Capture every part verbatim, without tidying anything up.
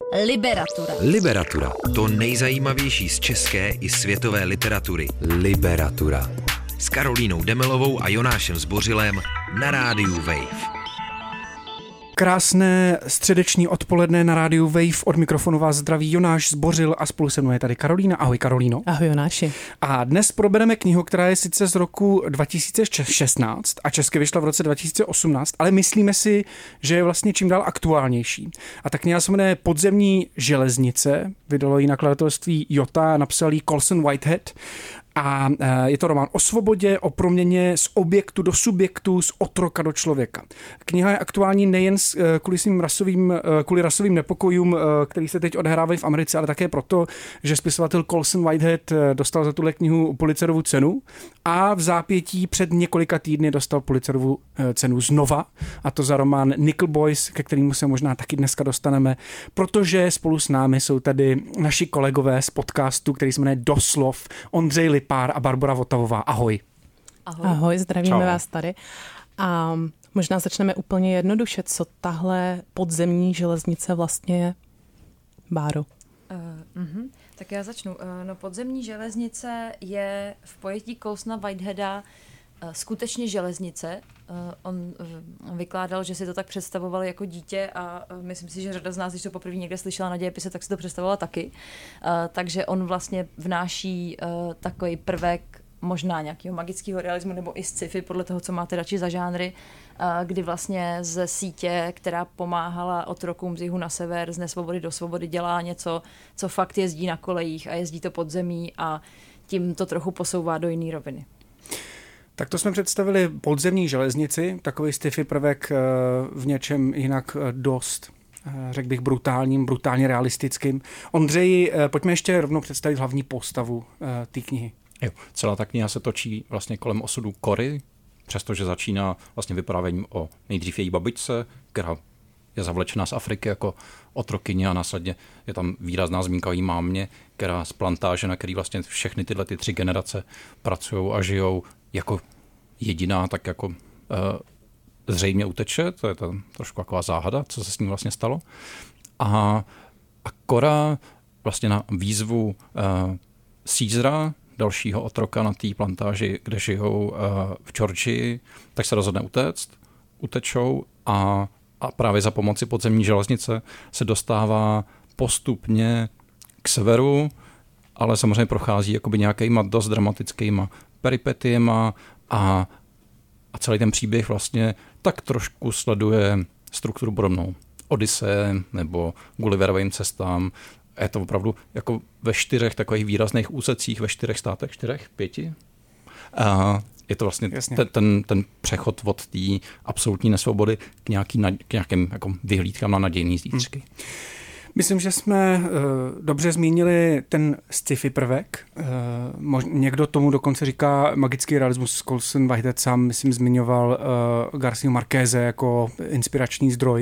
Liberatura. Liberatura. To nejzajímavější z české i světové literatury. Liberatura. S Karolínou Demelovou a Jonášem Zbořilem na rádiu Wave. Krásné středeční odpoledne na rádiu Wave. Od mikrofonu vás zdraví Jonáš Zbořil a spolu se mnou je tady Karolína. Ahoj Karolíno. Ahoj Jonáši. A dnes probereme knihu, která je sice z roku dva tisíce šestnáct a česky vyšla v roce dva tisíce osmnáct, ale myslíme si, že je vlastně čím dál aktuálnější. A ta kniha se jmenuje Podzemní železnice, vydalo ji nakladatelství Jota, napsal ji Colson Whitehead. A je to román o svobodě, o proměně z objektu do subjektu, z otroka do člověka. Kniha je aktuální nejen kvůli svým rasovým, kvůli rasovým nepokojům, který se teď odehrávají v Americe, ale také proto, že spisovatel Colson Whitehead dostal za tuhle knihu Pulitzerovu cenu a v zápětí před několika týdny dostal Pulitzerovu cenu znova, a to za román Nickel Boys, ke kterému se možná taky dneska dostaneme, protože spolu s námi jsou tady naši kolegové z podcastu, který se jmenuje Doslov, Ondřej Lipár a Barbora Votavová. Ahoj. Ahoj, Ahoj zdravíme Čau. vás tady. A možná začneme úplně jednoduše, co tahle podzemní železnice vlastně je, Báro? Uh, uh-huh. Tak já začnu. Uh, no, podzemní železnice je v pojetí Colsona Whiteheada uh, skutečně železnice. Uh, on uh, vykládal, že si to tak představoval jako dítě a uh, myslím si, že řada z nás, když to poprvé někde slyšela na dějepise, tak si to představovala taky. Uh, takže on vlastně vnáší uh, takový prvek možná nějakého magického realismu nebo i sci-fi, podle toho, co máte radši za žánry, kdy vlastně ze sítě, která pomáhala otrokům z jihu na sever, z nesvobody do svobody, dělá něco, co fakt jezdí na kolejích a jezdí to pod zemí a tím to trochu posouvá do jiné roviny. Tak to jsme představili podzemní železnici, takový sci-fi prvek v něčem jinak dost, řekl bych, brutálním, brutálně realistickým. Ondřeji, pojďme ještě rovnou představit hlavní postavu té knihy. Jo, celá ta kniha se točí vlastně kolem osudu Cory, přestože začíná vlastně vyprávěním o nejdřív její babičce, která je zavlečená z Afriky jako otrokyně a následně je tam výrazná zmínka o její mámě, která z plantáže, na který vlastně všechny tyhle ty tři generace pracují a žijou jako jediná, tak jako uh, zřejmě uteče, to je to trošku taková záhada, co se s ní vlastně stalo. A, a Cora vlastně na výzvu uh, Caesara, dalšího otroka na té plantáži, kde žijou uh, v Georgii, tak se rozhodne utéct, utečou a, a právě za pomoci podzemní železnice se dostává postupně k severu, ale samozřejmě prochází jakoby nějakýma dost dramatickýma peripetiema a, a celý ten příběh vlastně tak trošku sleduje strukturu podobnou Odyseje nebo Gulliverovým cestám. Je to opravdu jako ve čtyřech takových výrazných úsecích, ve čtyřech státech, čtyřech, pěti. A je to vlastně ten, ten, ten přechod od té absolutní nesvobody k, nějaký, k nějakým jako vyhlídkám na nadějný zítřky. Hmm. Myslím, že jsme uh, dobře zmínili ten sci-fi prvek. Uh, mož, někdo tomu dokonce říká magický realismus. Colson Whitehead sám, myslím, zmiňoval uh, Garcia Marqueze jako inspirační zdroj.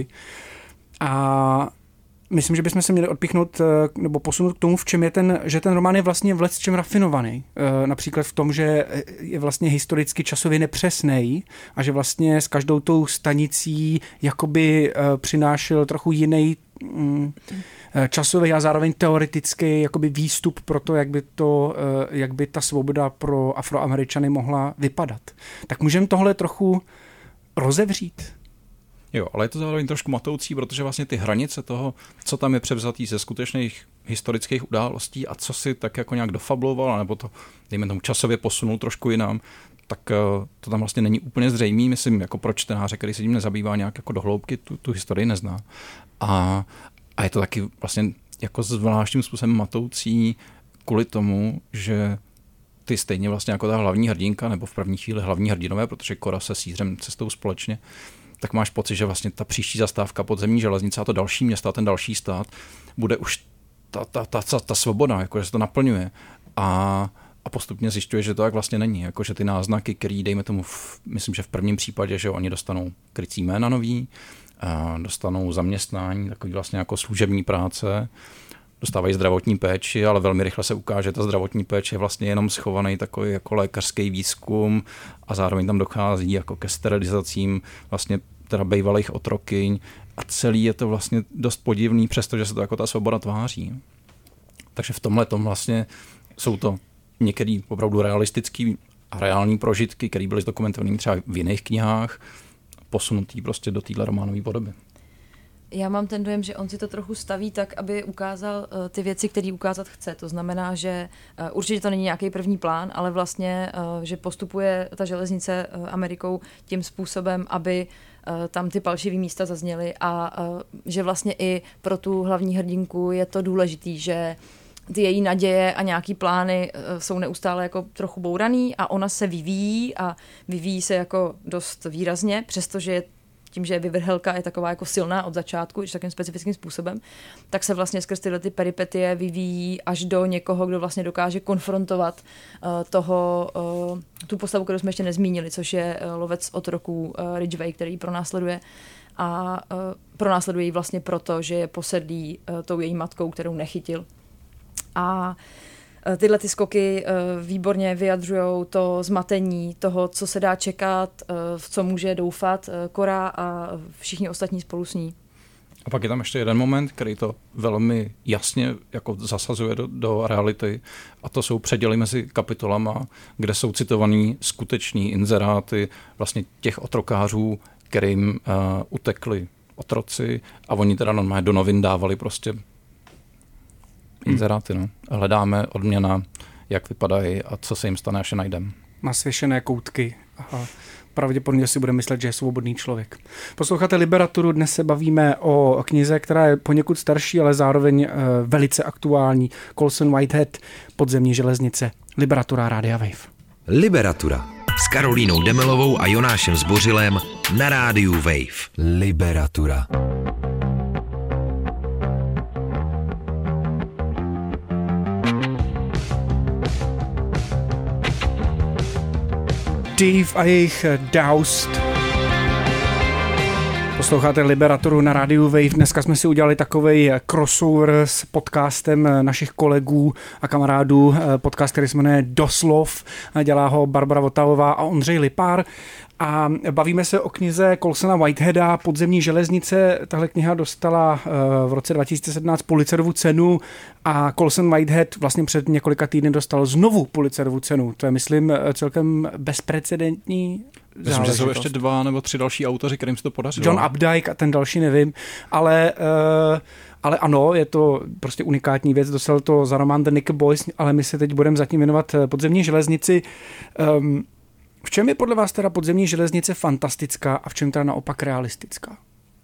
A myslím, že bychom se měli odpíchnout nebo posunout k tomu, v čem je ten, že ten román je vlastně v lecčem rafinovaný. Například v tom, že je vlastně historicky časově nepřesnej a že vlastně s každou tou stanicí jakoby přinášel trochu jiný časový a zároveň teoretický jakoby výstup pro to, jak by, to, jak by ta svoboda pro Afroameričany mohla vypadat. Tak můžeme tohle trochu rozevřít? Jo, ale je to zároveň trošku matoucí, protože vlastně ty hranice toho, co tam je převzatý ze skutečných historických událostí a co si tak jako nějak dofabloval, nebo to, dejme tomu, časově posunul trošku jinam, tak to tam vlastně není úplně zřejmý. Myslím, jako pro čtenáře, který se tím nezabývá nějak jako dohloubky, tu, tu historii nezná. A, a je to taky vlastně jako zvláštním způsobem matoucí kvůli tomu, že ty stejně vlastně jako ta hlavní hrdinka, nebo v první chvíli hlavní hrdinové, protože Cora se Caesarem cestou společně, tak máš pocit, že vlastně ta příští zastávka podzemní železnice a to další město a ten další stát bude už ta, ta, ta, ta, ta svoboda, jako že se to naplňuje. A, a postupně zjišťuje, že to tak vlastně není. Jako že ty náznaky, který dejme tomu, v, myslím, že v prvním případě, že oni dostanou krycí jména nový, a dostanou zaměstnání, takový vlastně jako služební práce, dostávají zdravotní péči, ale velmi rychle se ukáže, že ta zdravotní péče je vlastně jenom schovaný takový jako lékařský výzkum a zároveň tam dochází jako ke sterilizacím vlastně teda bývalých otrokyň a celý je to vlastně dost podivný, přestože se to jako ta svoboda tváří. Takže v tomhle tom vlastně jsou to některé opravdu realistický a reální prožitky, které byly zdokumentované třeba v jiných knihách, posunutý prostě do téhle románové podoby. Já mám ten dojem, že on si to trochu staví tak, aby ukázal uh, ty věci, které ukázat chce. To znamená, že uh, určitě to není nějaký první plán, ale vlastně, uh, že postupuje ta železnice uh, Amerikou tím způsobem, aby uh, tam ty palčivý místa zazněly a uh, že vlastně i pro tu hlavní hrdinku je to důležitý, že ty její naděje a nějaký plány uh, jsou neustále jako trochu bouraný a ona se vyvíjí a vyvíjí se jako dost výrazně, přestože je tím, že vyvrhelka je taková jako silná od začátku, že takým specifickým způsobem, tak se vlastně skrz tyhle ty peripetie vyvíjí až do někoho, kdo vlastně dokáže konfrontovat uh, toho, uh, tu postavu, kterou jsme ještě nezmínili, což je uh, lovec otroků uh, Ridgway, který ji pronásleduje a uh, pronásleduje ji vlastně proto, že je posedlý uh, tou její matkou, kterou nechytil. A tyhle ty skoky výborně vyjadřují to zmatení toho, co se dá čekat, v co může doufat Cora a všichni ostatní spolu s ní. A pak je tam ještě jeden moment, který to velmi jasně jako zasazuje do, do reality, a to jsou předěly mezi kapitolama, kde jsou citovaný skutečný inzeráty vlastně těch otrokářů, kterým uh, utekli otroci a oni teda normálně do novin dávali prostě inzeráty, no. Hledáme odměna, jak vypadají a co se jim stane, až je najdeme. Má svěšené koutky a pravděpodobně si bude myslet, že je svobodný člověk. Posloucháte Liberaturu, dnes se bavíme o knize, která je poněkud starší, ale zároveň uh, velice aktuální. Colson Whitehead, Podzemní železnice. Liberatura Rádia Wave. Liberatura s Karolínou Demelovou a Jonášem Zbořilem na rádiu Wave. Liberatura. Dave a jejich Doused. Posloucháte Liberaturu na rádiu Wave. Dneska jsme si udělali takovej crossover s podcastem našich kolegů a kamarádů. Podcast, který se jmenuje Doslov. Dělá ho Barbara Votavová a Ondřej Lipár. A bavíme se o knize Colsona Whiteheada Podzemní železnice. Tahle kniha dostala v roce dva tisíce sedmnáct Pulitzerovu cenu a Colson Whitehead vlastně před několika týdny dostal znovu Pulitzerovu cenu. To je, myslím, celkem bezprecedentní Myslím, že jsou ještě dva nebo tři další autoři, kterým se to podařilo. John Updike a ten další nevím, ale, uh, ale ano, je to prostě unikátní věc, dostal to za román The Nickel Boys, ale my se teď budeme zatím věnovat Podzemní železnici. Um, v čem je podle vás teda Podzemní železnice fantastická a v čem teda naopak realistická?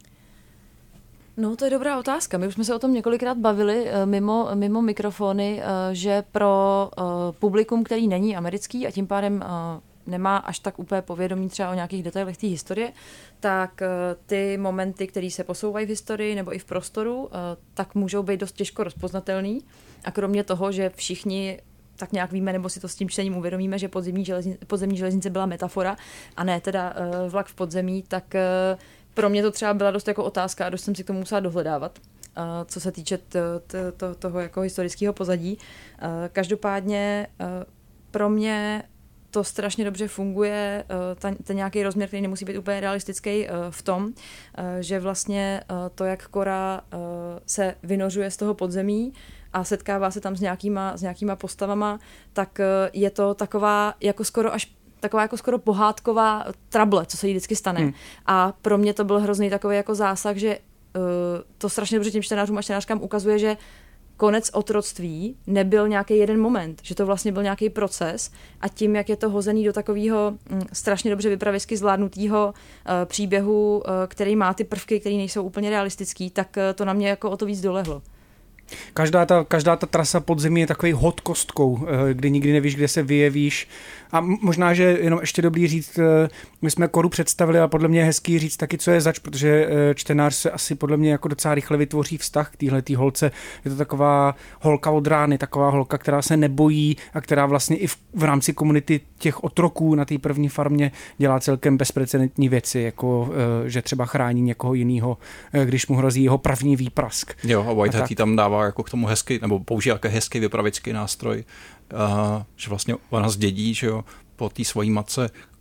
No, to je dobrá otázka. My už jsme se o tom několikrát bavili mimo, mimo mikrofony, že pro publikum, který není americký a tím pádem nemá až tak úplně povědomí třeba o nějakých detailech té historie, tak ty momenty, které se posouvají v historii nebo i v prostoru, tak můžou být dost těžko rozpoznatelný. A kromě toho, že všichni tak nějak víme, nebo si to s tím čtením uvědomíme, že podzemní železnice, podzemní železnice byla metafora a ne teda uh, vlak v podzemí, tak uh, pro mě to třeba byla dost jako otázka a dost jsem si k tomu musela dohledávat, uh, co se týče t, t, t, toho jako historického pozadí. Uh, každopádně uh, pro mě to strašně dobře funguje, uh, ten, ten nějaký rozměr, který nemusí být úplně realistický uh, v tom, uh, že vlastně uh, to, jak Cora uh, se vynořuje z toho podzemí, a setkává se tam s nějakýma, s nějakýma postavama, tak je to taková jako skoro až taková jako skoro pohádková trable, co se jí vždycky stane. Hmm. A pro mě to byl hrozný takový jako zásah, že uh, to strašně dobře těm čtenářům a čtenářkám ukazuje, že konec otroctví nebyl nějaký jeden moment, že to vlastně byl nějaký proces a tím, jak je to hozený do takového mm, strašně dobře vypravěsky zvládnutého uh, příběhu, uh, který má ty prvky, které nejsou úplně realistický, tak uh, to na mě jako o to víc dolehlo. Každá ta, každá ta trasa podzemí je takový hod kostkou, kdy nikdy nevíš, kde se vyjevíš. A možná, že jenom ještě dobrý říct, my jsme Coru představili a podle mě je hezký říct taky, co je zač, protože čtenář se asi podle mě jako docela rychle vytvoří vztah k téhletý holce. Je to taková holka od rány, taková holka, která se nebojí a která vlastně i v, v rámci komunity těch otroků na té první farmě dělá celkem bezprecedentní věci, jako že třeba chrání někoho jiného, když mu hrozí jeho první výprask. Jo, a Whitehead jí tam dává jako k tomu hezký, nebo používá jako hezký vypravický nástroj, uh, že vlastně ona zdědí, že jo, po té svojí matce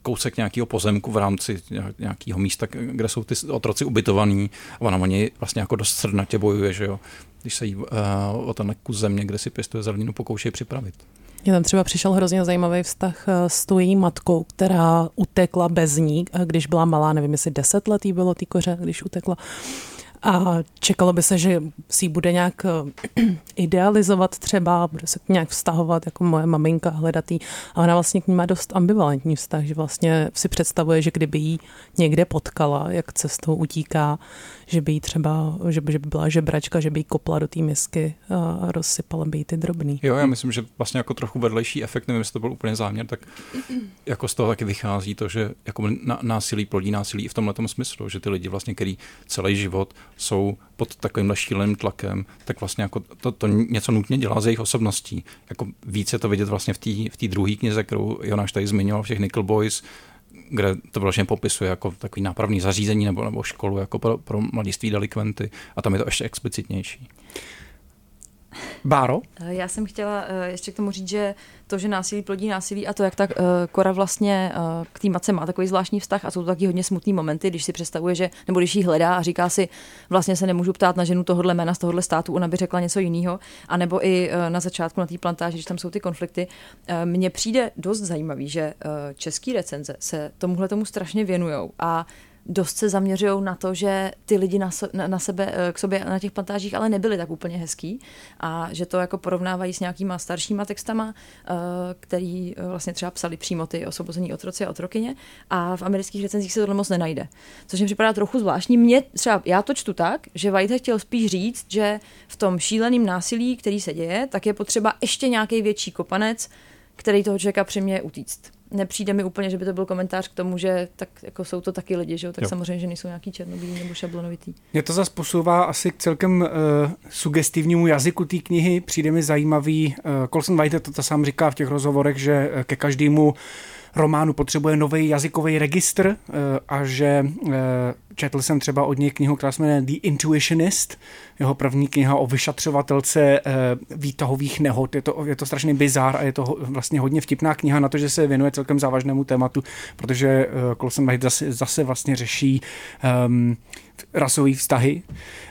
kousek nějakého pozemku v rámci nějakého místa, kde jsou ty otroci ubytovaní a ona o něj vlastně jako dost srdnatě bojuje, že jo, když se jí uh, o ten kus země, kde si pěstuje zeleninu, pokoušejí připravit. Mně tam třeba přišel hrozně zajímavý vztah s tou její matkou, která utekla bez ní, když byla malá, nevím, jestli deset let jí bylo tý koře, když utekla. A čekalo by se, že si ji bude nějak idealizovat třeba, bude se nějak vztahovat jako moje maminka, hledat jí. A ona vlastně k ní má dost ambivalentní vztah, že vlastně si představuje, že kdyby jí někde potkala, jak cestou utíká, že by jí třeba, že by, že by byla žebračka, že by jí kopla do té misky a rozsypala by jí ty drobný. Jo, já myslím, že vlastně jako trochu vedlejší efekt, nevím, jestli to byl úplně záměr, tak jako z toho taky vychází to, že jako násilí plodí násilí i v tomhletom smyslu, že ty lidi vlastně, který celý život jsou pod takovým šíleným tlakem, tak vlastně jako to, to něco nutně dělá z jejich osobností. Jako víc je to vidět vlastně v té v té druhé knize, kterou Jonáš tady zmiňoval, všech Nickel Boys, kde to vlastně popisuje jako takový nápravný zařízení nebo, nebo školu jako pro, pro mladiství delikventy a tam je to ještě explicitnější. Báro? Já jsem chtěla ještě k tomu říct, že to, že násilí plodí násilí a to, jak ta Cora vlastně k té matce má takový zvláštní vztah a jsou to taky hodně smutný momenty, když si představuje, že, nebo když jí hledá a říká si, vlastně se nemůžu ptát na ženu tohohle jména z tohohle státu, ona by řekla něco jiného, anebo i na začátku na té plantáži, když tam jsou ty konflikty. Mně přijde dost zajímavý, že český recenze se tomuhle tomu strašně věnujou a dost se zaměřují na to, že ty lidi na, so, na, na sebe, k sobě na těch plantážích ale nebyli tak úplně hezký a že to jako porovnávají s nějakýma staršíma textama, který vlastně třeba psali přímo ty osvobození otroci a otrokyně a v amerických recenzích se tohle moc nenajde. Což mi připadá trochu zvláštní. Mně třeba, já to čtu tak, že Whitehead chtěl spíš říct, že v tom šíleném násilí, který se děje, tak je potřeba ještě nějaký větší kopanec, který toho člověka přiměje utíct. Nepřijde mi úplně, že by to byl komentář k tomu, že tak jako jsou to taky lidi, že jo? Tak jo. Samozřejmě, že nejsou nějaký černobílí nebo šablonovitý. Mě to zase posouvá asi k celkem uh, sugestivnímu jazyku té knihy. Přijde mi zajímavý, uh, Colson Whitehead to, to sám říká v těch rozhovorech, že uh, ke každému románu potřebuje nový jazykový registr uh, a že uh, četl jsem třeba od něj knihu, která se jmenuje The Intuitionist, jeho první kniha o vyšatřovatelce uh, výtahových nehod. Je to, je to strašný bizár a je to ho, vlastně hodně vtipná kniha na to, že se věnuje celkem závažnému tématu, protože uh, Colson Whitehead zase, zase vlastně řeší um, rasové vztahy.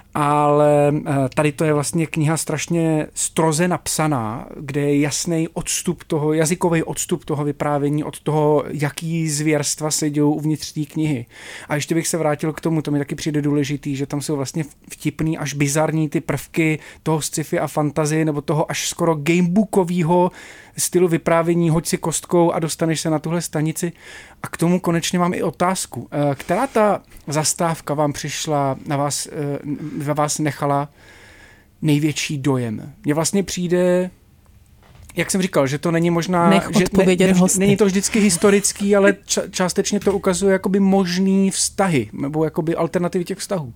Ale tady to je vlastně kniha strašně stroze napsaná, kde je jasný odstup toho, jazykový odstup toho vyprávění od toho, jaký zvěrstva se dějou uvnitř té knihy. A ještě bych se vrátil k tomu, to mi taky přijde důležitý, že tam jsou vlastně vtipný až bizarní ty prvky toho sci-fi a fantasy, nebo toho až skoro gamebookového stylu vyprávění, hoď si kostkou a dostaneš se na tuhle stanici. A k tomu konečně mám i otázku. Která ta zastávka vám přišla, na vás, na vás nechala největší dojem? Mně vlastně přijde, jak jsem říkal, že to není možná, Nech že ne, ne, není to vždycky historický, ale ča, částečně to ukazuje jakoby možný vztahy, nebo jakoby alternativy těch vztahů.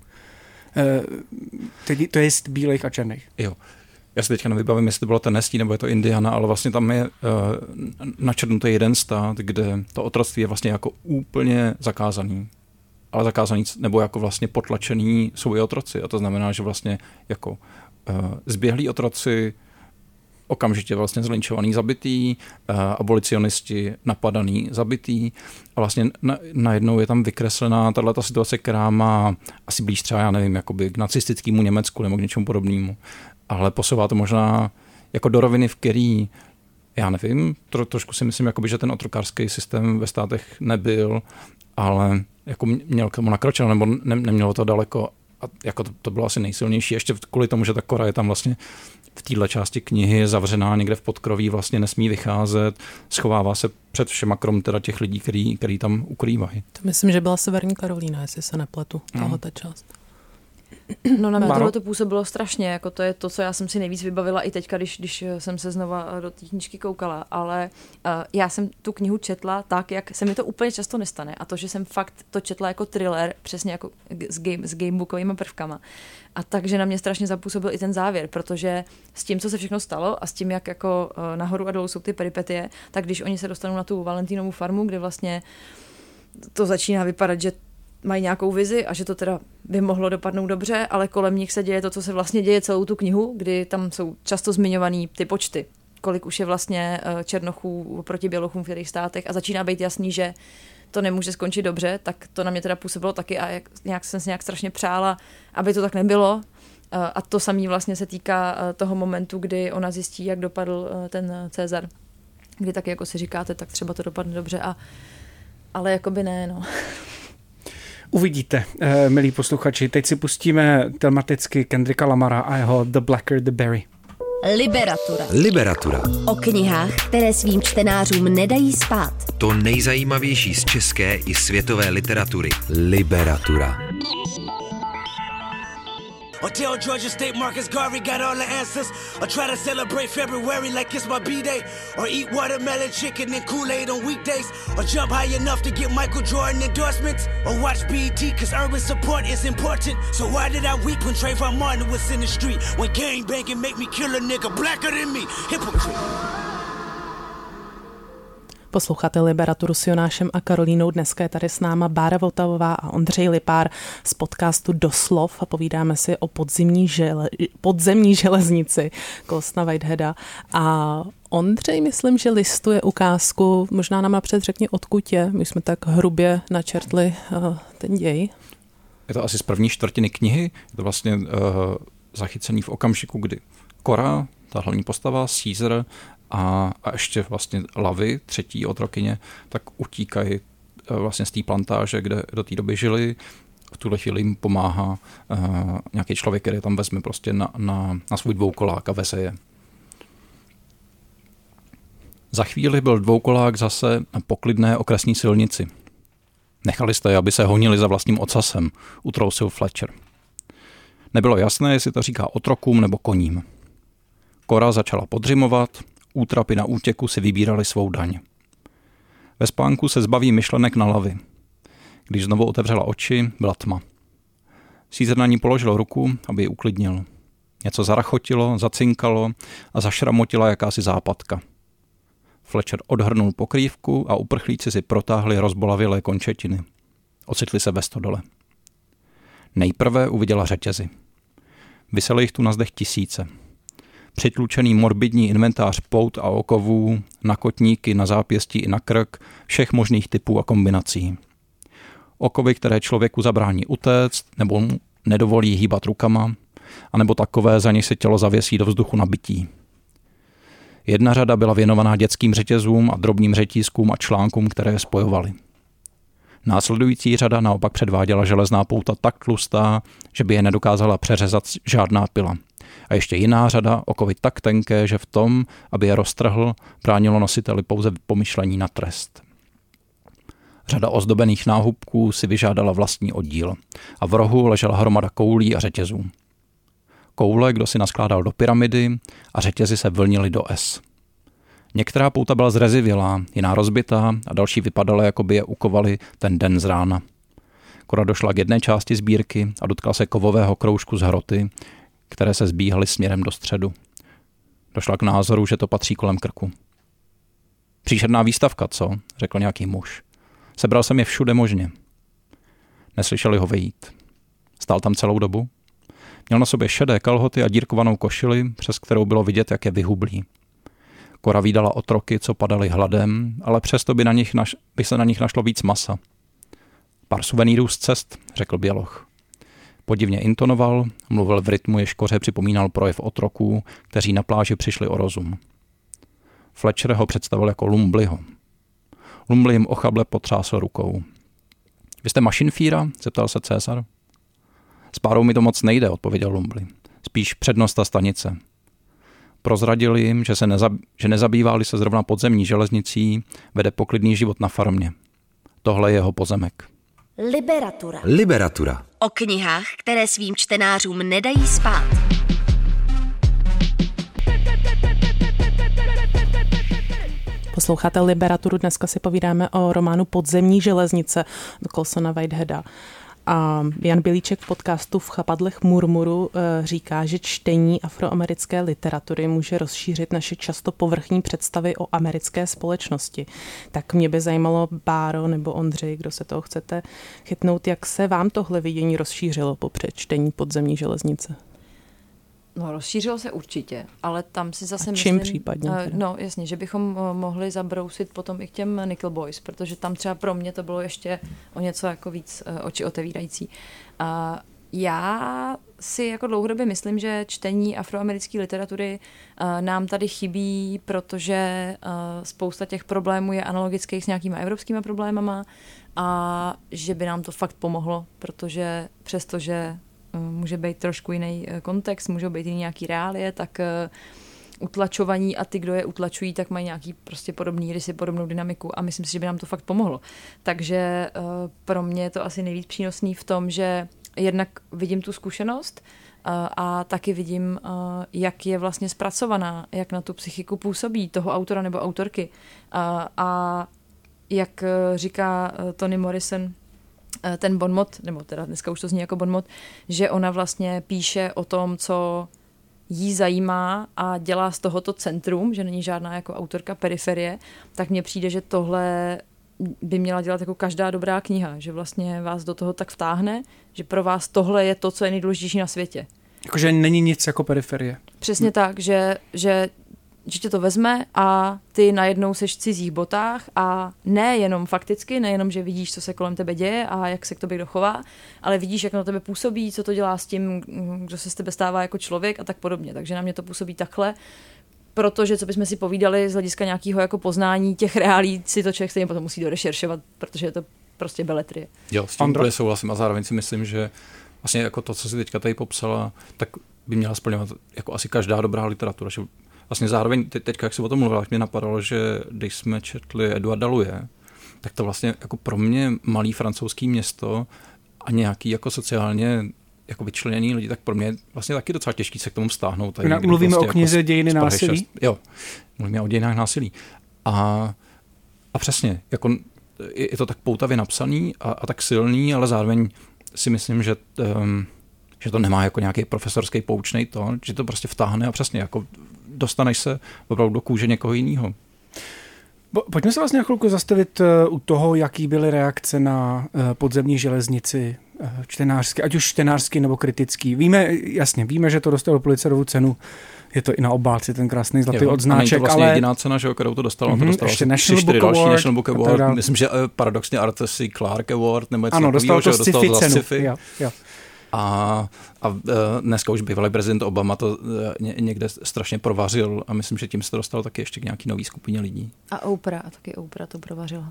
Tedy, to je bílejch a černých. Jo. Já si teďka nevybavím, jestli to bylo Tennessee nebo je to Indiana, ale vlastně tam je uh, načrtnutý jeden stát, kde to otroctví je vlastně jako úplně zakázaný. Ale zakázaný, nebo jako vlastně potlačený jsou i otroci. A to znamená, že vlastně jako uh, zběhlí otroci okamžitě vlastně zlinčovaný, zabitý, uh, abolicionisti napadaný, zabitý. A vlastně na, najednou je tam vykreslená tato situace, která má asi blíž třeba, já nevím, jakoby k nacistickému Německu nebo k něčemu podobnému. Ale posouvá to možná jako do roviny, v který, já nevím, tro, trošku si myslím, jakoby, že ten otrokářský systém ve státech nebyl, ale jako měl k tomu nakročeno, nebo ne, nemělo to daleko. A jako to, to bylo asi nejsilnější, ještě kvůli tomu, že ta Cora je tam vlastně v téhle části knihy zavřená někde v podkroví, vlastně nesmí vycházet, schovává se před všema, krom teda těch lidí, který, který tam ukrývají. To myslím, že byla Severní Karolína, jestli se nepletu, tahle ta část. No na mě tohle to působilo strašně, jako to je to, co já jsem si nejvíc vybavila i teďka, když, když jsem se znova do té knížky koukala, ale uh, já jsem tu knihu četla tak, jak se mi to úplně často nestane a to, že jsem fakt to četla jako thriller, přesně jako s, game, s gamebookovými prvkama. A takže na mě strašně zapůsobil i ten závěr, protože s tím, co se všechno stalo a s tím, jak jako uh, nahoru a dolů jsou ty peripetie, tak když oni se dostanou na tu Valentínovu farmu, kde vlastně to začíná vypadat, že mají nějakou vizi a že to teda by mohlo dopadnout dobře, ale kolem nich se děje to, co se vlastně děje celou tu knihu, kdy tam jsou často zmiňovaný ty počty. kolik už je vlastně černochů proti bělochům v těch státech a začíná být jasný, že to nemůže skončit dobře, tak to na mě teda působilo taky a jak, nějak jsem si nějak strašně přála, aby to tak nebylo. A to samé vlastně se týká toho momentu, kdy ona zjistí, jak dopadl ten Cezar. Kdy taky, jako si říkáte, tak třeba to dopadne dobře, a, ale jakoby ne, no. Uvidíte, eh, milí posluchači. Teď si pustíme tematicky Kendricka Lamara a jeho The Blacker the Berry. Liberatura. Liberatura. O knihách, které svým čtenářům nedají spát. To nejzajímavější z české i světové literatury. Liberatura. Or tell Georgia State Marcus Garvey got all the answers. Or try to celebrate February like it's my B-Day. Or eat watermelon chicken and Kool-Aid on weekdays. Or jump high enough to get Michael Jordan endorsements. Or watch B E T cause urban support is important. So why did I weep when Trayvon Martin was in the street? When gangbanging make me kill a nigga blacker than me. Hypocrite. Posloucháte Liberaturu s Jonášem a Karolínou. Dneska je tady s náma Bára Votavová a Ondřej Lipár z podcastu Doslov a povídáme si o podzemní, žele, podzemní železnici Colsona Whiteheada. A Ondřej, myslím, že listuje ukázku, možná nám napřed řekni, odkud je. My jsme tak hrubě načrtli uh, ten děj. Je to asi z první čtvrtiny knihy. Je to vlastně uh, zachycený v okamžiku, kdy Cora, ta hlavní postava, Caesar a, a ještě vlastně Lavy, třetí otrokyně, tak utíkají vlastně z té plantáže, kde do té doby žili. V tuhle chvíli jim pomáhá uh, nějaký člověk, který tam vezme prostě na, na, na svůj dvoukolák a veze je. Za chvíli byl dvoukolák zase na poklidné okresní silnici. Nechali jste, aby se honili za vlastním ocasem, utrousil Fletcher. Nebylo jasné, jestli to říká otrokům nebo koním. Cora začala podřimovat, útrapy na útěku si vybírali svou daň. Ve spánku se zbaví myšlenek na Lavy. Když znovu otevřela oči, byla tma. Caesar na ní položil ruku, aby ji uklidnil. Něco zarachotilo, zacinkalo a zašramotila jakási západka. Fletcher odhrnul pokrývku a uprchlíci si protáhli rozbolavělé končetiny. Ocitli se ve stodole. Nejprve uviděla řetězy. Visely jich tu na zdech tisíce. Přitlučený morbidní inventář pout a okovů, nakotníky na zápěstí i na krk, všech možných typů a kombinací. Okovy, které člověku zabrání utéct, nebo mu nedovolí hýbat rukama, anebo takové, za něž se tělo zavěsí do vzduchu na bytí. Jedna řada byla věnovaná dětským řetězům a drobným řetízkům a článkům, které je spojovaly. Následující řada naopak předváděla železná pouta tak tlustá, že by je nedokázala přeřezat žádná pila. A ještě jiná řada okovy tak tenké, že v tom, aby je roztrhl, bránilo nositeli pouze pomyšlení na trest. Řada ozdobených náhubků si vyžádala vlastní oddíl a v rohu ležela hromada koulí a řetězů. Koule kdo si naskládal do pyramidy a řetězy se vlnily do S. Některá pouta byla zrezivělá, jiná rozbitá a další vypadaly, jako by je ukovali ten den z rána. Cora došla k jedné části sbírky a dotkla se kovového kroužku z hroty, které se zbíhaly směrem do středu. Došla k názoru, že to patří kolem krku. Příšerná výstavka, co? Řekl nějaký muž. Sebral jsem je všude možně. Neslyšeli ho vejít. Stál tam celou dobu. Měl na sobě šedé kalhoty a dírkovanou košili, přes kterou bylo vidět, jak je vyhublý. Cora vídala otroky, co padaly hladem, ale přesto by, na nich naš- by se na nich našlo víc masa. Pár suvenýrů z cest, řekl běloch. Podivně intonoval, mluvil v rytmu, jež Coře připomínal projev otroků, kteří na pláži přišli o rozum. Fletcher ho představil jako Lumbliho. Lumbly jim ochable potřásl rukou. Vy jste mašinfíra? Zeptal se César. S párou mi to moc nejde, odpověděl Lumbly. Spíš přednosta stanice. Prozradil jim, že, se nezab- že nezabývá-li se zrovna podzemní železnicí, vede poklidný život na farmě. Tohle je jeho pozemek. Liberatura. Liberatura. O knihách, které svým čtenářům nedají spát. Posloucháte Liberaturu, dneska si povídáme o románu Podzemní železnice Colsona Whiteheada. A Jan Bělíček v podcastu V chapadlech murmuru říká, že čtení afroamerické literatury může rozšířit naše často povrchní představy o americké společnosti. Tak mě by zajímalo, Báro nebo Ondřej, kdo se toho chcete chytnout, jak se vám tohle vidění rozšířilo po přečtení Podzemní železnice? No, rozšířilo se určitě, ale tam si zase A čím myslím... případně? Uh, teda? no, jasně, že bychom uh, mohli zabrousit potom i k těm Nickel Boys, protože tam třeba pro mě to bylo ještě o něco jako víc uh, oči otevírající. Uh, já si jako dlouhodobě myslím, že čtení afroamerické literatury uh, nám tady chybí, protože uh, spousta těch problémů je analogických s nějakýma evropskýma problémama a že by nám to fakt pomohlo, protože přestože může být trošku jiný kontext, můžou být jiný nějaký reálie, tak utlačovaní a ty, kdo je utlačují, tak mají nějaký prostě podobný rysy, podobnou dynamiku a myslím si, že by nám to fakt pomohlo. Takže pro mě je to asi nejvíc přínosný v tom, že jednak vidím tu zkušenost a taky vidím, jak je vlastně zpracovaná, jak na tu psychiku působí toho autora nebo autorky. A jak říká Toni Morrison, ten bon mot, nebo teda dneska už to zní jako bon mot, že ona vlastně píše o tom, co jí zajímá a dělá z tohoto centrum, že není žádná jako autorka periferie, tak mně přijde, že tohle by měla dělat jako každá dobrá kniha, že vlastně vás do toho tak vtáhne, že pro vás tohle je to, co je nejdůležitější na světě. Jakože není nic jako periferie. Přesně tak, že, že že tě to vezme a ty najednou seš v cizích botách a ne jenom fakticky, nejenom, že vidíš, co se kolem tebe děje a jak se k tobě dochová, ale vidíš, jak na tebe působí, co to dělá s tím, kdo se z tebe stává jako člověk a tak podobně. Takže na mě to působí takhle, protože co bychom si povídali z hlediska nějakého jako poznání těch reálí, si to člověk stejně potom musí dorešeršovat, protože je to prostě beletrie. Jo, s tím úplně souhlasím a zároveň si myslím, že vlastně jako to, co si teďka tady popsala, tak by měla splňovat jako asi každá dobrá literatura, že vlastně zároveň, te, teďka, jak jsi o tom mluvila, mě napadalo, že když jsme četli Eduarda Louie, tak to vlastně jako pro mě malý francouzský město a nějaký jako sociálně jako vyčleněný lidi, tak pro mě vlastně taky docela těžký se k tomu stáhnout. Tady, mluvíme prostě o knize jako Dějiny násilí? Šest, jo, mluvíme o dějinách násilí. A, a přesně, jako je, je to tak poutavě napsaný a, a tak silný, ale zároveň si myslím, že um, že to nemá jako nějaký profesorský poučnej tón, že to prostě vtáhne a přesně jako dostaneš se opravdu do kůže někoho jiného. Pojďme se vlastně na chvilku zastavit u toho, jaký byly reakce na Podzemní železnici čtenářsky, ať už čtenářsky nebo kritický. Víme, jasně, víme, že to dostalo Pulitzerovu cenu, je to i na obálce, ten krásný zlatý jo, odznáček. A není to vlastně ale... jediná cena, že, kterou to dostalo. Mm-hmm, to dostalo ještě National Book další Award. National Book Award. Myslím, že paradoxně Arthur C. Clarke Award, nebo něco ano, dostalo to dostalo sci-fi to cenu. sci-fi. Jo, jo. A, a dneska už bývalý prezident Obama to někde strašně provařil a myslím, že tím se to dostalo taky ještě k nějaký nový skupině lidí. A Oprah, a taky Oprah to provařila.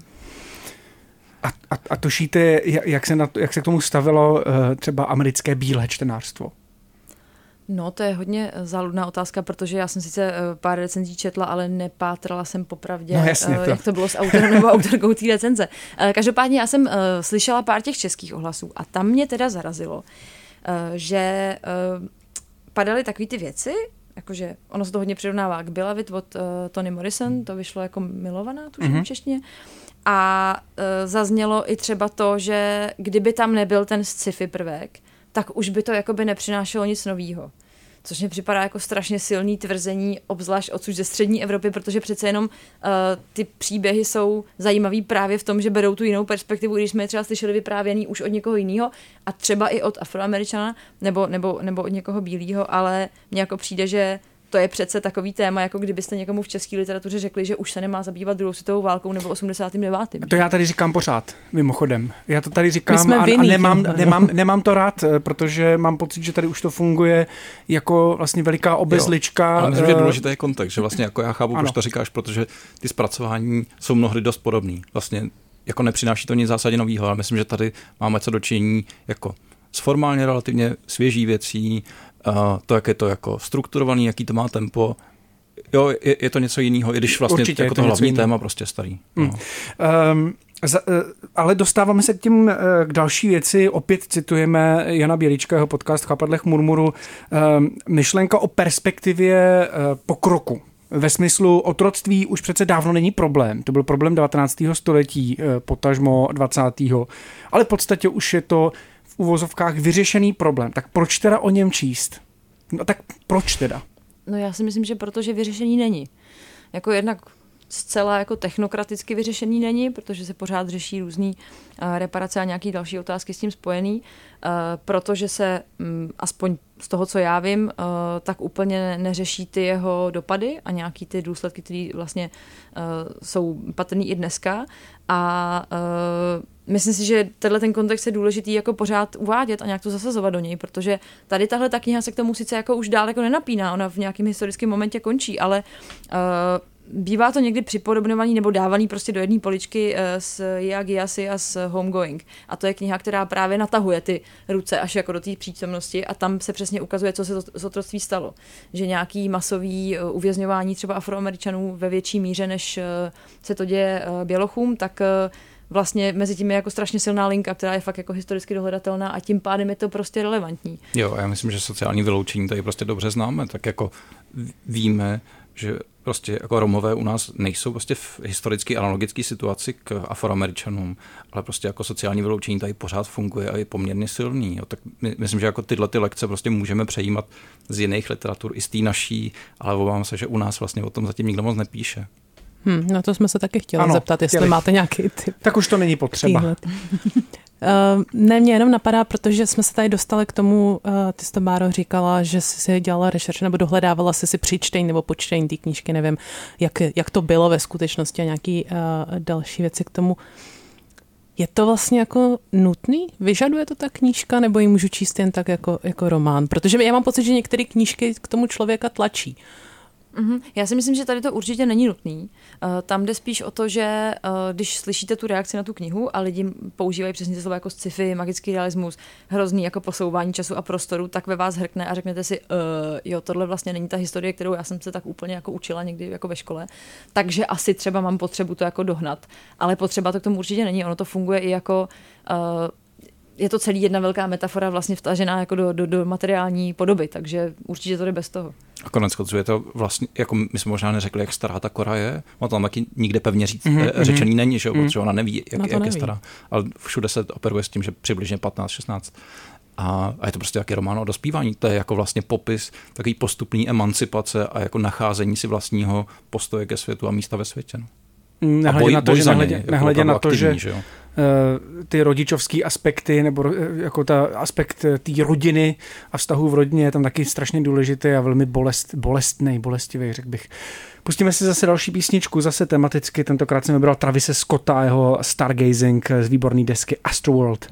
A, a, a tušíte, jak se, na to, jak se k tomu stavilo třeba americké bílé čtenářstvo? No, to je hodně záludná otázka, protože já jsem sice pár recenzí četla, ale nepátrala jsem popravdě, no, jasně, to. jak to bylo s autorem nebo autorkou té recenze. Každopádně já jsem uh, slyšela pár těch českých ohlasů a tam mě teda zarazilo, uh, že uh, padaly takové ty věci, jakože ono se to hodně přirovnává k Beloved od uh, Toni Morrison, to vyšlo jako Milovaná, tuším mm-hmm. v češtině. A uh, zaznělo i třeba to, že kdyby tam nebyl ten sci-fi prvek, tak už by to jakoby nepřinášelo nic novýho. Což mi připadá jako strašně silný tvrzení, obzvlášť odsud ze střední Evropy, protože přece jenom uh, ty příběhy jsou zajímavý právě v tom, že berou tu jinou perspektivu, když jsme je třeba slyšeli vyprávěný už od někoho jiného a třeba i od Afroameričana nebo, nebo, nebo od někoho bílého, ale mně jako přijde, že to je přece takový téma, jako kdybyste někomu v české literatuře řekli, že už se nemá zabývat druhou světovou válkou nebo osmdesátým devátým To já tady říkám pořád, mimochodem. Já to tady říkám a, vinný, a nemám, nemám, nemám to rád, protože mám pocit, že tady už to funguje jako vlastně veliká obezlička. Jo, ale myslím, že důležitý je kontext, že vlastně jako já chápu, ano. proč to říkáš, protože ty zpracování jsou mnohdy dost podobný. Vlastně jako nepřináší to nic zásadně novýho, ale myslím, že tady máme co dočinění jako s formálně relativně svěží věcí, Uh, to, jak je to jako strukturovaný, jaký to má tempo. Jo, je, je to něco jiného, i když vlastně Určitě, jako to, to hlavní téma prostě starý. Hmm. No. Um, za, uh, ale dostáváme se tím uh, k další věci. Opět citujeme Jana Bělíčka, jeho podcast Chapadle chmurmuru. Um, myšlenka o perspektivě uh, pokroku. Ve smyslu otroctví už přece dávno není problém. To byl problém devatenáctého století, uh, potažmo dvacátého Ale v podstatě už je to v uvozovkách vyřešený problém. Tak proč teda o něm číst? No tak proč teda? No já si myslím, že protože vyřešení není. Jako jednak zcela jako technokraticky vyřešený není, protože se pořád řeší různý uh, reparace a nějaké další otázky s tím spojený, uh, protože se um, aspoň z toho, co já vím, uh, tak úplně neřeší ty jeho dopady a nějaký ty důsledky, které vlastně uh, jsou patrný i dneska. A uh, myslím si, že tenhle ten kontext je důležitý jako pořád uvádět a nějak to zasazovat do něj, protože tady tahle ta kniha se k tomu sice jako už dál jako nenapíná, ona v nějakém historickém momentě končí, ale uh, bývá to někdy připodobňovaný nebo dávaný prostě do jedné poličky s Ea Gyasi a s Homegoing. A to je kniha, která právě natahuje ty ruce až jako do té přítomnosti a tam se přesně ukazuje, co se z otroctví stalo. Že nějaký masový uvězňování třeba Afroameričanů ve větší míře, než se to děje Bělochům, tak vlastně mezi tím je jako strašně silná linka, která je fakt jako historicky dohledatelná a tím pádem je to prostě relevantní. Jo, já myslím, že sociální vyloučení tady prostě dobře známe, tak jako víme, že prostě jako Romové u nás nejsou prostě v historicky analogické situaci k Afroameričanům, ale prostě jako sociální vyloučení tady pořád funguje a je poměrně silný. Jo. Tak my, myslím, že jako tyhle ty lekce prostě můžeme přejímat z jiných literatur, i z té naší, ale obávám se, že u nás vlastně o tom zatím nikdo moc nepíše. Hmm, na to jsme se taky chtěli ano, zeptat, jestli chtěli. Máte nějaký tip. Tak už to není potřeba. Uh, ne, mě jenom napadá, protože jsme se tady dostali k tomu, uh, ty jsi to, Báro, říkala, že jsi si dělala rešerš nebo dohledávala jsi si při čtení nebo po čtení té knížky, nevím, jak, jak to bylo ve skutečnosti a nějaký uh, další věci k tomu. Je to vlastně jako nutný? Vyžaduje to ta knížka, nebo ji můžu číst jen tak jako, jako román? Protože já mám pocit, že některé knížky k tomu člověka tlačí. Mm-hmm. Já si myslím, že tady to určitě není nutný. Uh, tam jde spíš o to, že uh, když slyšíte tu reakci na tu knihu a lidi používají přesně ty slova jako sci-fi, magický realismus, hrozný jako posouvání času a prostoru, tak ve vás hrkne a řeknete si, uh, jo, tohle vlastně není ta historie, kterou já jsem se tak úplně jako učila někdy jako ve škole, takže asi třeba mám potřebu to jako dohnat. Ale potřeba to k tomu určitě není, ono to funguje i jako uh, je to celý jedna velká metafora vlastně vtažená jako do, do, do materiální podoby, takže určitě to jde bez toho. A konec konců je to vlastně, jako my jsme možná neřekli, jak stará ta kora je, on tam taky nikde pevně říct, mm-hmm. řečený není, že jo, mm-hmm. protože ona neví, jak, jak neví. je stará, ale všude se operuje s tím, že přibližně patnáct šestnáct. A, a je to prostě jaký román o dospívání, to je jako vlastně popis takový postupný emancipace a jako nacházení si vlastního postoje ke světu a místa ve světě. No. Nehledě na to, že, nehledě, jako nehledě na to, aktivní, že, že ty rodičovský aspekty nebo jako ta aspekt té rodiny a vztahů v rodině je tam taky strašně důležitý a velmi bolest, bolestný, bolestivý, řekl bych. Pustíme si zase další písničku, zase tematicky, tentokrát jsem vybral Travise Scotta a jeho Stargazing z výborné desky Astroworld.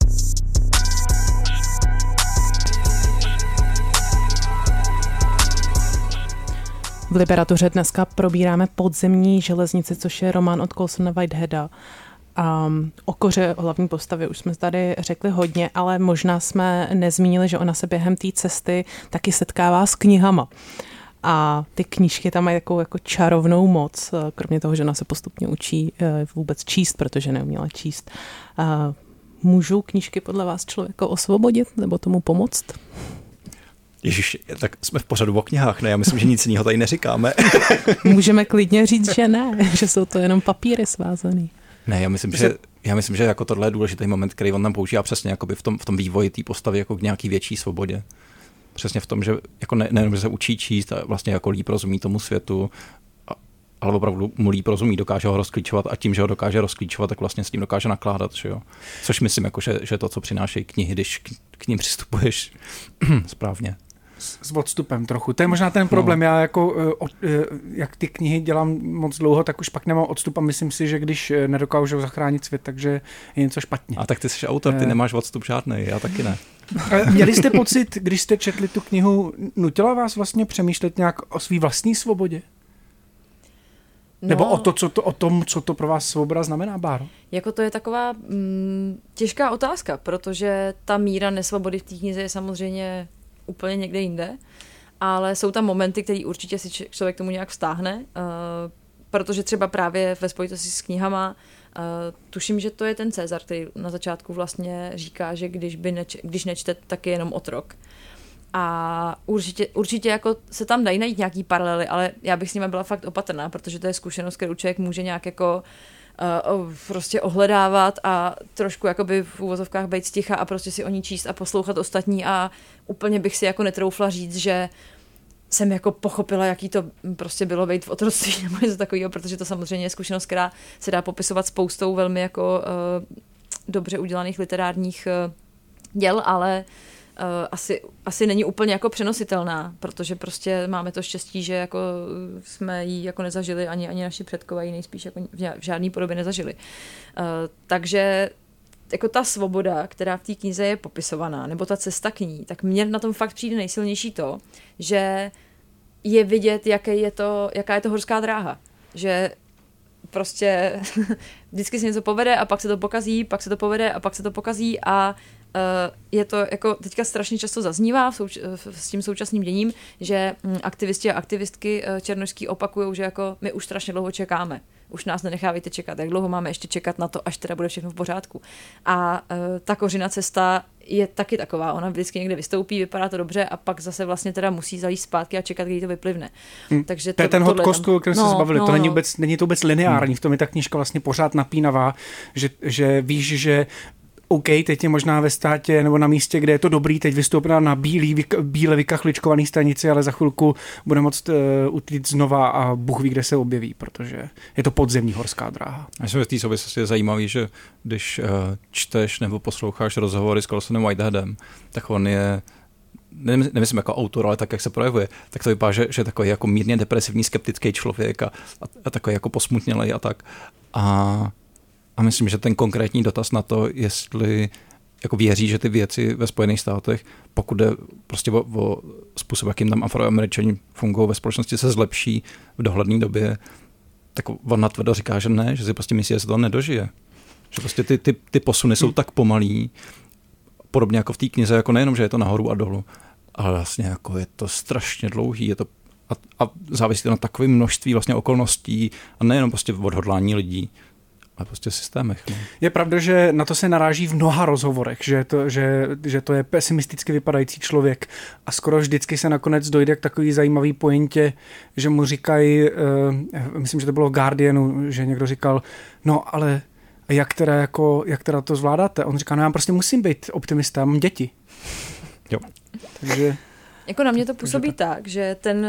V Liberatuře dneska probíráme Podzemní železnici, což je román od Colsona Whiteheada. Um, o Koře, o hlavní postavě už jsme tady řekli hodně, ale možná jsme nezmínili, že ona se během té cesty taky setkává s knihama. A ty knížky tam mají takovou jako čarovnou moc, kromě toho, že ona se postupně učí vůbec číst, protože neuměla číst. Uh, můžou knížky podle vás člověka osvobodit nebo tomu pomoct? Ježiš, tak jsme v pořadu o knihách, ne? Já myslím, že nic jiného tady neříkáme. Můžeme klidně říct, že ne, že jsou to jenom papíry svázaný. Ne, já myslím, že, já myslím, že jako tohle je důležitý moment, který on tam používá přesně jakoby v tom, v tom vývoji té postavy jako k nějaký větší svobodě. Přesně v tom, že jako ne, nejenom, že se učí číst a vlastně jako líp rozumí tomu světu, ale opravdu mu líp rozumí, dokáže ho rozklíčovat a tím, že ho dokáže rozklíčovat, tak vlastně s tím dokáže nakládat. Že jo? Což myslím, jako, že, že to, co přinášejí knihy, když k, k ním přistupuješ správně. S odstupem trochu. To je možná ten problém. No. Já jako, jak ty knihy dělám moc dlouho, tak už pak nemám odstup a myslím si, že když nedokážu zachránit svět, takže je něco špatně. A tak ty jsi autor, ty nemáš odstup žádnej, já taky ne. Měli jste pocit, když jste četli tu knihu, nutila vás vlastně přemýšlet nějak o svý vlastní svobodě? No, nebo o, to, co to, o tom, co to pro vás svoboda znamená, Báro? Jako to je taková mm, těžká otázka, protože ta míra nesvobody v té knize je samozřejmě úplně někde jinde, ale jsou tam momenty, které určitě si člověk tomu nějak vztáhne, uh, protože třeba právě ve spojitosti s knihama uh, tuším, že to je ten Cezar, který na začátku vlastně říká, že když, by neč, když nečte, tak je jenom otrok. A určitě, určitě jako se tam dají najít nějaký paralely, ale já bych s nimi byla fakt opatrná, protože to je zkušenost, kterou člověk může nějak jako uh, prostě ohledávat a trošku jakoby v úvozovkách být sticha a prostě si o ní číst a poslouchat ostatní a úplně bych si jako netroufla říct, že jsem jako pochopila, jaký to prostě bylo být v otroctví nebo něco takového, protože to samozřejmě je zkušenost, která se dá popisovat spoustou velmi jako uh, dobře udělaných literárních uh, děl, ale uh, asi, asi není úplně jako přenositelná, protože prostě máme to štěstí, že jako jsme ji jako nezažili, ani, ani naši předkové ji nejspíš jako v žádný podobě nezažili. Uh, takže jako ta svoboda, která v té knize je popisovaná, nebo ta cesta k ní, tak mně na tom fakt přijde nejsilnější to, že je vidět, jaké je to, jaká je to horská dráha. Že prostě vždycky se něco povede a pak se to pokazí, pak se to povede a pak se to pokazí a uh, je to jako teďka strašně často zaznívá v souč- s tím současným děním, že um, aktivisti a aktivistky uh, černošský opakujou, že jako my už strašně dlouho čekáme. Už nás nenechávejte čekat. Jak dlouho máme ještě čekat na to, až teda bude všechno v pořádku. A uh, ta kořina cesta je taky taková. Ona vždycky někde vystoupí, vypadá to dobře a pak zase vlastně teda musí zalízt zpátky a čekat, kdy to vyplivne. Hmm. Takže to, to je ten hot coast, o kterém no, se zbavili. No, to není, vůbec, není to vůbec lineární. Hmm. V tom je ta knížka vlastně pořád napínavá, že, že víš, že OK, teď je možná ve státě nebo na místě, kde je to dobrý, teď vystoupila na bílý, bíle vykachličkovaný stanici, ale za chvilku bude moct uh, utíct znova a Bůh ví, kde se objeví, protože je to podzemní horská dráha. A v té souvislosti je zajímavý, že když uh, čteš nebo posloucháš rozhovory s Colsonem Whiteheadem, tak on je, nemyslím jako autor, ale tak, jak se projevuje, tak to vypadá, že, že je takový jako mírně depresivní, skeptický člověk a, a, a takový jako posmutnělej a tak. A A myslím, že ten konkrétní dotaz na to, jestli jako věří, že ty věci ve Spojených státech, pokud jde prostě o, o způsob, jakým tam Afroameričani fungují ve společnosti, se zlepší v dohledné době, tak on natvrdo říká, že ne, že si prostě myslí, že se to nedožije. Že prostě ty, ty, ty posuny jsou tak pomalý, podobně jako v té knize, jako nejenom, že je to nahoru a dolů, ale vlastně jako je to strašně dlouhý, je to a, a závisí to na takovém množství vlastně okolností a nejenom prostě odhodlání lidí, ale prostě v systémech. No. Je pravda, že na to se naráží v mnoha rozhovorech, že to, že, že to je pesimisticky vypadající člověk a skoro vždycky se nakonec dojde k takový zajímavý pointě, že mu říkají, uh, myslím, že to bylo v Guardianu, že někdo říkal, no ale jak teda, jako, jak teda to zvládáte? On říká, no já prostě musím být optimista, mám děti. Jo. Takže... Jako na mě to působí tak, že ten,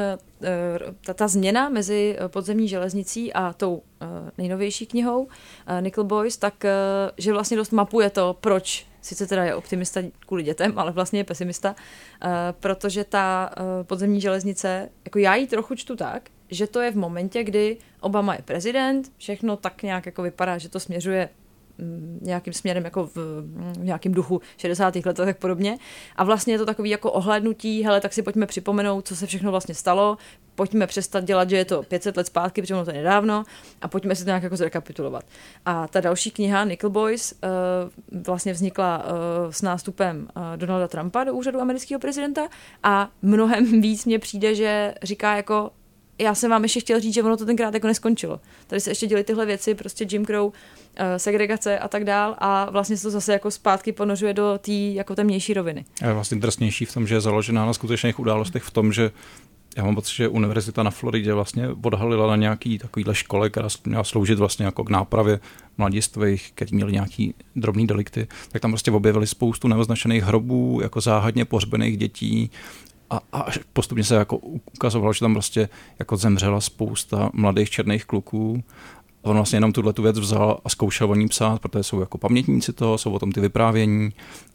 ta, ta změna mezi podzemní železnicí a tou nejnovější knihou Nickel Boys, tak že vlastně dost mapuje to, proč sice teda je optimista kvůli dětem, ale vlastně je pesimista, protože ta podzemní železnice, jako já ji trochu čtu tak, že to je v momentě, kdy Obama je prezident, všechno tak nějak jako vypadá, že to směřuje nějakým směrem jako v, v nějakým duchu šedesátých let a tak podobně. A vlastně je to takový jako ohlédnutí, hele, tak si pojďme připomenout, co se všechno vlastně stalo, pojďme přestat dělat, že je to pět set let zpátky, protože ono to je nedávno a pojďme si to nějak jako zrekapitulovat. A ta další kniha Nickel Boys uh, vlastně vznikla uh, s nástupem uh, Donalda Trumpa do úřadu amerického prezidenta a mnohem víc mně přijde, že říká jako já jsem vám ještě chtěl říct, že ono to tenkrát jako neskončilo. Tady se ještě děly tyhle věci, prostě Jim Crow, segregace a tak dál a vlastně se to zase jako zpátky ponořuje do té jako temnější roviny. A je vlastně drsnější v tom, že je založená na skutečných událostech v tom, že já mám pocit, že univerzita na Floridě vlastně odhalila na nějaký takovýhle škole, která měla sloužit vlastně jako k nápravě mladistvých, kteří měli nějaký drobný delikty, tak tam prostě objevili spoustu neoznačených hrobů, jako záhadně pohřbených dětí. A, a postupně se jako ukazovalo, že tam prostě jako zemřela spousta mladých černých kluků. A on vlastně jenom tuhle tu věc vzal a zkoušel o ní psát, protože jsou jako pamětníci toho, jsou o tom ty vyprávění.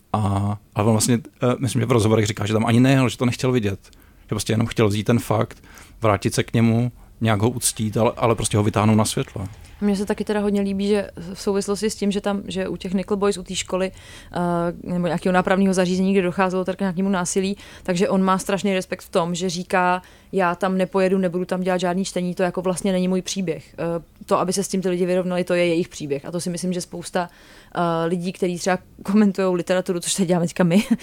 A, ale on vlastně, myslím, že v rozhovorech říká, že tam ani ne, ale že to nechtěl vidět. Že prostě jenom chtěl vzít ten fakt, vrátit se k němu, nějak ho uctít, ale, ale prostě ho vytáhnout na světlo. Mně se taky teda hodně líbí, že v souvislosti s tím, že tam, že u těch Nickel Boys, u té školy uh, nebo nějakého nápravného zařízení, kde docházelo tak k nějakému násilí, takže on má strašný respekt v tom, že říká, já tam nepojedu, nebudu tam dělat žádný čtení, to jako vlastně není můj příběh. Uh, to, aby se s tím ty lidi vyrovnali, to je jejich příběh. A to si myslím, že spousta uh, lidí, kteří třeba komentují literaturu, což teď děláme teďka my, uh,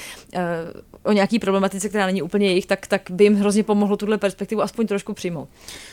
o nějaký problematice, která není úplně jejich, tak, tak by jim hrozně pomohlo tuhle perspektivu aspoň trošku přijmout.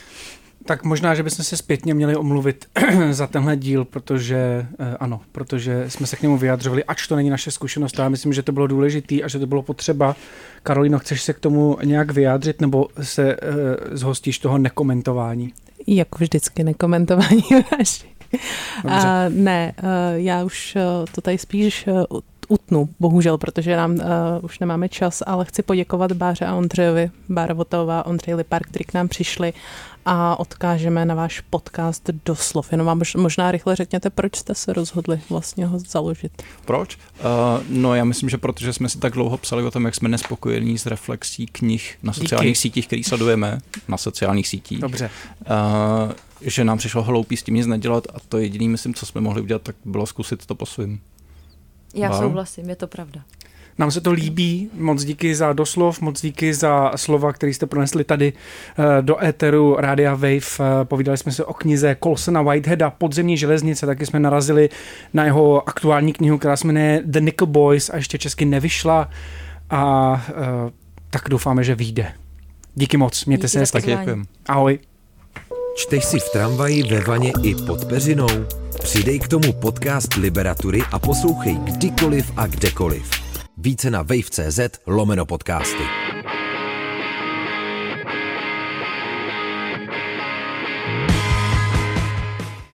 Tak možná, že bychom se zpětně měli omluvit za tenhle díl, protože ano, protože jsme se k němu vyjadřovali, ač to není naše zkušenost, já myslím, že to bylo důležitý a že to bylo potřeba. Karolíno, chceš se k tomu nějak vyjádřit nebo se uh, zhostíš toho nekomentování? Jako vždycky nekomentování vaši. A ne, já už to tady spíš utnu, bohužel, protože nám uh, už nemáme čas, ale chci poděkovat Báře a Ondřejovi, Bára Votavová, Ondřej Lipár, kteří k nám přišli a odkážeme na váš podcast Doslov. Jenom vám možná rychle řekněte, proč jste se rozhodli vlastně ho založit. Proč? Uh, no já myslím, že protože jsme si tak dlouho psali o tom, jak jsme nespokojení s reflexí knih na sociálních Díky. sítích, který sledujeme na sociálních sítích. Dobře. Uh, že nám přišlo hloupý s tím nic nedělat a to jediný, myslím, co jsme mohli udělat, tak bylo zkusit to po svým. Já Báro? souhlasím, je to pravda. Nám se to líbí, moc díky za doslov, moc díky za slova, které jste pronesli tady do éteru Rádia Wave. Povídali jsme se o knize Colsona Whiteheada Podzemní železnice, taky jsme narazili na jeho aktuální knihu, která se jmenuje The Nickel Boys a ještě česky nevyšla a tak doufáme, že vyjde. Díky moc, mějte Díky se hezky. Taky děkujem. Ahoj. Čteš si v tramvaji, ve vaně i pod peřinou? Přidej k tomu podcast Liberatury a poslouchej kdykoliv a kdekoliv. Více na wave tečka cz lomeno podcasty.